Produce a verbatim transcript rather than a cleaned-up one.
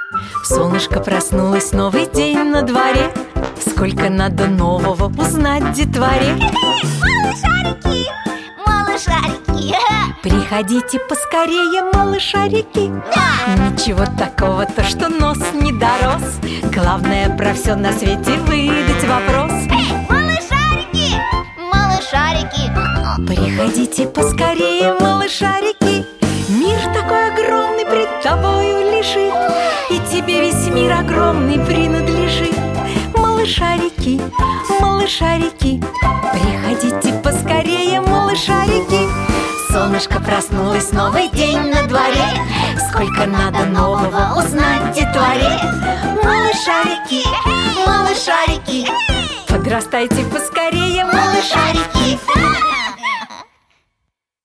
Солнышко проснулось, новый день на дворе. Сколько надо нового узнать детворе. Малышарики, малышарики. Приходите поскорее, малышарики. Да! Ничего такого, то что нос не дорос. Главное про все на свете выдать вопрос. Эй, малышарики, малышарики. Приходите поскорее, малышарики. Мир такой огромный пред тобою лежит, и тебе весь мир огромный принадлежит. Малышарики, малышарики, приходите поскорее, малышарики. Солнышко проснулось, новый день на дворе. Сколько надо нового узнать детворе. Малышарики, малышарики, подрастайте поскорее, малышарики.